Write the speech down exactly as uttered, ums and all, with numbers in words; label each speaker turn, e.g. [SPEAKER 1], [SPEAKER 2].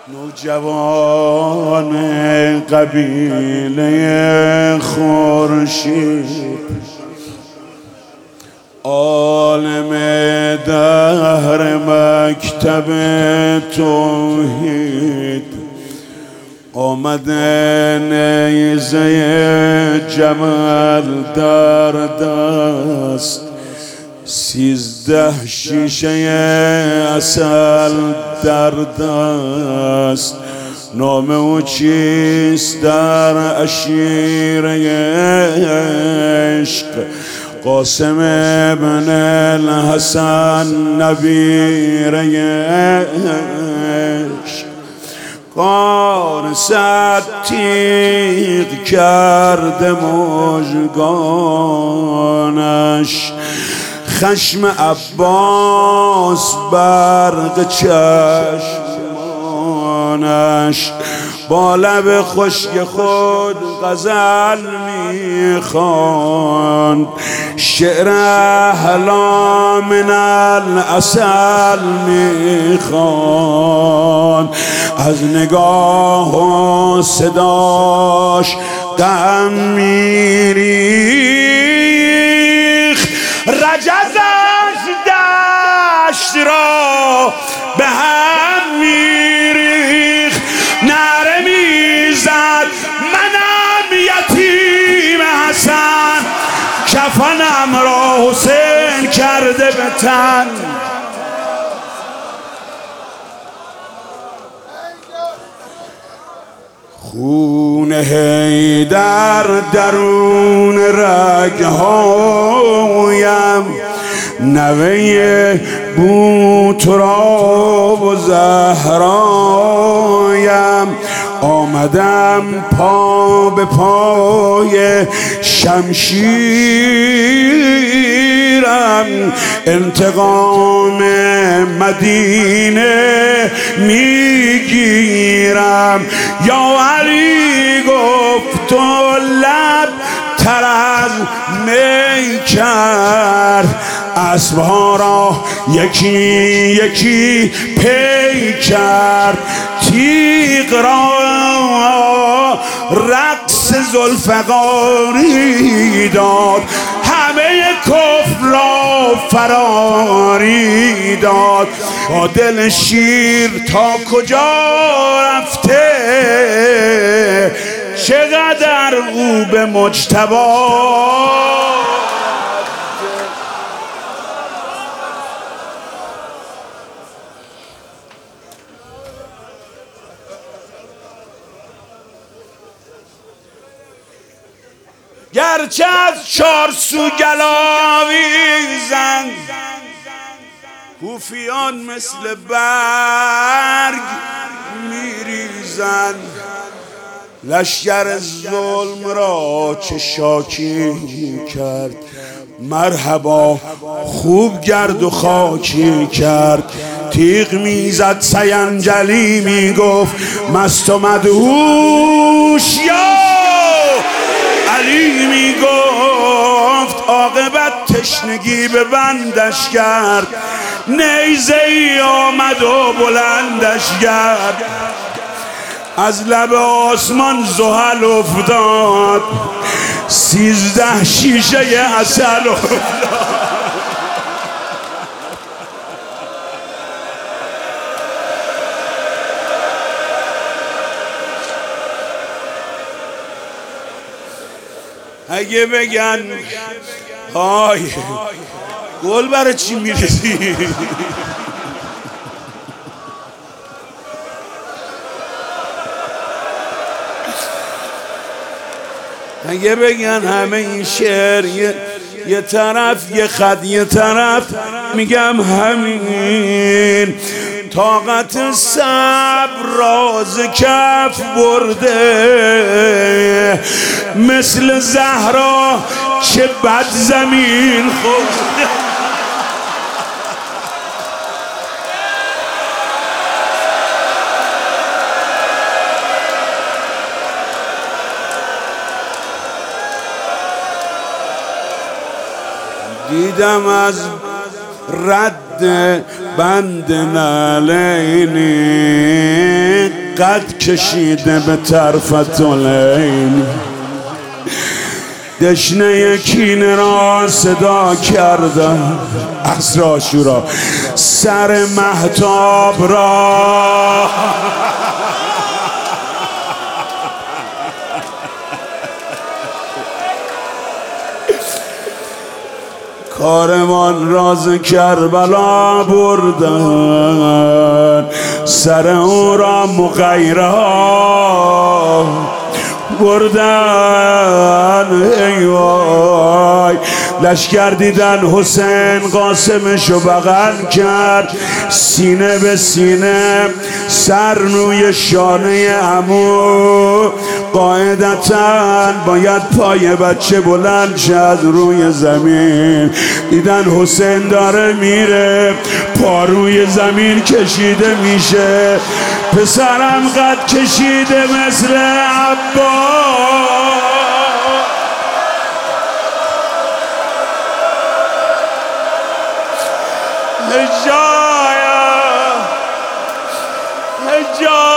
[SPEAKER 1] نوجوان قبیله خورشید، عالم دهر مکتب توحید، آمده نیزه جمل در دست، سیزده شیشه عسل در دست. نام او چیست در اشیره عشق؟ قاسم ابن الحسن نبیره عشق. قار صد تیغ کرده مژگانش، خشم عباس برق چشمانش. با لب خشک خود غزل میخواند، شعر احلا من العسل میخواند. از نگاه و صداش غم میریخت، رجزش دشت را به هم میریخت. نعره میزد منم یتیم حسن، کفنم را حسین کرده به تن. خون حیدر درون رگهایم، نوه بوتراب و زهرایم. آمدم پا به پای شمشیرم، انتقام مدینه میگیرم. یا علی گفت و لب تر از می کرد، اسبها را یکی یکی پی کرد. تیغ را رقص ذوالفقاری داد، همه کفر را فراری داد. با دل شیر تا کجا رفته، چقدر او به مجتبی. گرچه از چار سو گلاویزند، کوفیان مثل برگ میریزند. لشکر ظلم را چه شاکی کرد، مرحبا خوب گرد و خاکی کرد. تیغ میزد سینجلی میگفت مست و مدهوش، یا علی میگفت عاقبت تشنگی به بندش کرد. نیزه ای آمد و بلندش کرد، از لب آسمان زحل افتاد، سیزده شیشه عسل افتاد. اگه بگن های گل برای چی میریزی؟ اگه بگن همه این شعر یه, یه طرف، یه خط یه طرف، میگم همین. طاقت صبر راز کف برده، مثل زهرا چه بد زمین خورده. دیدم از رد بند نالینی قد کشیده به طرفت العین. دشنه کینه را صدا کردم، عصر عاشورا سر مهتاب را کاروان راز کربلا بردن، سر او را مغیرها بردن. ای وای لشکر دیدن حسین قاسمشو بغل کرد، سینه به سینه سر روی شانه عمو. قاعدتاً باید پای بچه بلند شد روی زمین. دیدن حسین داره میره، پا روی زمین کشیده میشه. پسرم قد کشیده مثل عباس، هجایا هجایا